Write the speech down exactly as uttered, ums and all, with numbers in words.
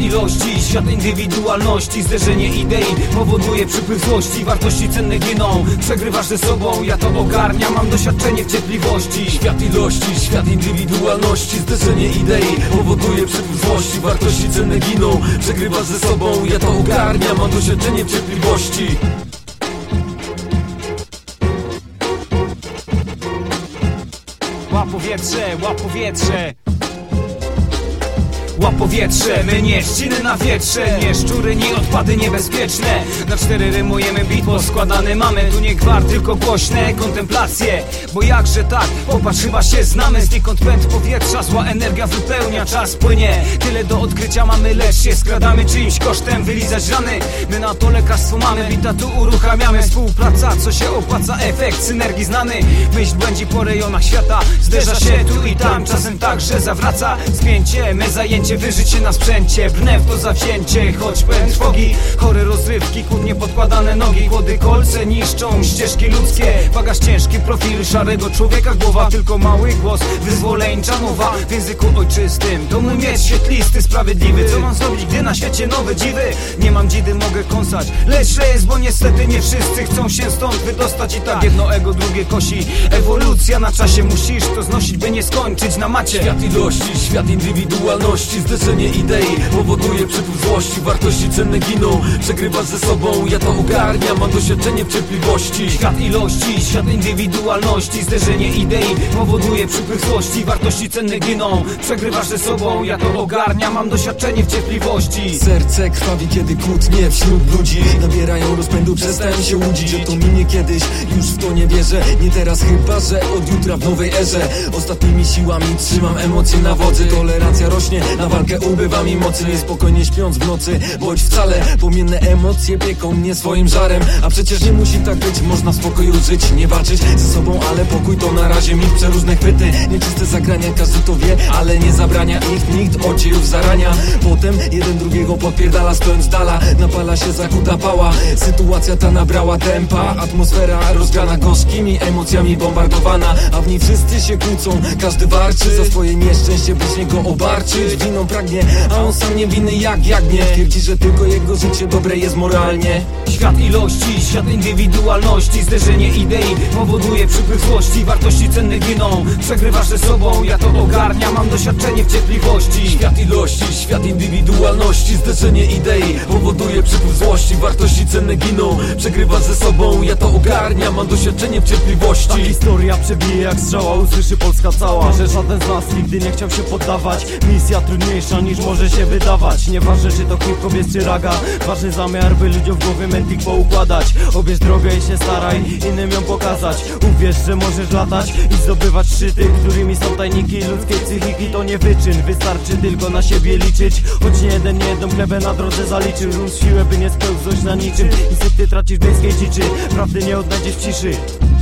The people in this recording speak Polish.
ilości, świat indywidualności. Zderzenie idei powoduje przypływ złości. Wartości cenne giną, przegrywasz ze sobą. Ja to ogarniam, mam doświadczenie w cierpliwości. Świat ilości, świat indywidualności. Zderzenie idei powoduje przypływ złości. Wartości cenne giną, przegrywasz ze sobą. Ja to ogarniam, mam doświadczenie w cierpliwości. Łap powietrze, łap powietrze. Łap powietrze, my nie ściny na wietrze. Nie szczury, nie odpady niebezpieczne. Na cztery rymujemy, beat poskładany mamy. Tu nie gwar, tylko głośne kontemplacje. Bo jakże tak, popatrz, chyba się znamy. Znikąd pęd powietrza, zła energia wypełnia. Czas płynie, tyle do odkrycia mamy. Lecz się skradamy czyimś kosztem, wylizać rany. My na to lekarstwo mamy, bita tu uruchamiamy. Współpraca, co się opłaca, efekt synergii znany. Myśl błędzi po rejonach świata, zderza się tu i tam. Czasem także zawraca spięcie, my zajęcie. Wyżyć się na sprzęcie, brnę w to zawzięcie. Choć pełen trwogi, chore rozrywki, kłótnie podkładane nogi. Kłody kolce niszczą ścieżki ludzkie. Bagaż ciężki, profil szarego człowieka. Głowa tylko mały głos, wyzwoleńcza mowa. W języku ojczystym to mój miecz świetlisty, sprawiedliwy. Co mam zrobić, gdy na świecie nowe dziwy? Nie mam dzidy, mogę kąsać, lecz źle jest, bo niestety nie wszyscy chcą się stąd wydostać. I tak jedno ego, drugie kosi. Ewolucja na czasie, musisz to znosić, by nie skończyć na macie. Świat ilości, świat indywidualności. Zderzenie idei powoduje przypływ złości. Wartości cenne giną, przegrywasz ze sobą. Ja to ogarniam, mam doświadczenie w cierpliwości. Świat ilości, świat indywidualności. Zderzenie idei powoduje przypływ złości. Wartości cenne giną, przegrywasz ze sobą. Ja to ogarniam, mam doświadczenie w cierpliwości. Serce krwawi, kiedy kłótnie wśród ludzi nabierają rozpędu, przestają się łudzić, że to minie kiedyś. Już w to nie wierzę, nie teraz chyba, że od jutra w nowej erze. Ostatnimi siłami trzymam emocje na wodzy. Tolerancja rośnie, na walkę ubywa mi mocy. Niespokojnie śpiąc w nocy, bądź wcale pomienne emocje pieką mnie swoim żarem. A przecież nie musi tak być, można w spokoju żyć. Nie walczyć ze sobą, ale pokój to na razie mit. Przeróżne chwyty, nieczyste zagrania, każdy to wie, ale nie zabrania ich nikt od dziejów zarania. Potem jeden drugiego podpierdala, stojąc z dala. Napala się zakuta pała, sytuacja ta nabrała tempa. Atmosfera rozgrana gorzkimi emocjami bombardowana, a w niej wszyscy się kłócą, każdy warczy za swoje nieszczęście, by z niego obarczyć. Winą pragnie, a on sam nie winny jak jagnie. Twierdzi, że tylko jego życie dobre jest moralnie. Świat ilości, świat indywidualności. Zderzenie idei powoduje przypływ złości. Wartości cenne giną, przegrywasz ze sobą. Ja to ogarniam, mam doświadczenie w cierpliwości. Świat ilości, świat indywidualności. Zderzenie idei powoduje przypływ złości. Wartości cenne giną, przegrywasz ze sobą. Ja to ogarniam, mam doświadczenie w cierpliwości. Ta historia przebije jak strzała, usłyszy Polska cała, że żaden z nas nigdy nie chciał się poddawać. Misja trudniejsza niż może się wydawać. Nieważne czy to hip-hop czy raga, ważny zamiar, by ludziom w głowie mentik poukładać. Obierz drogę i się staraj innym ją pokazać. Uwierz, że możesz latać i zdobywać szczyty, którymi są tajniki ludzkiej psychiki. To nie wyczyn, wystarczy tylko na siebie liczyć. Choć nie jeden, nie jedną chlebę na drodze zaliczył. Róż siłę, by nie spełznąć na niczym. Instynkty tracisz w miejskiej dziczy, prawdy nie odnajdziesz w ciszy.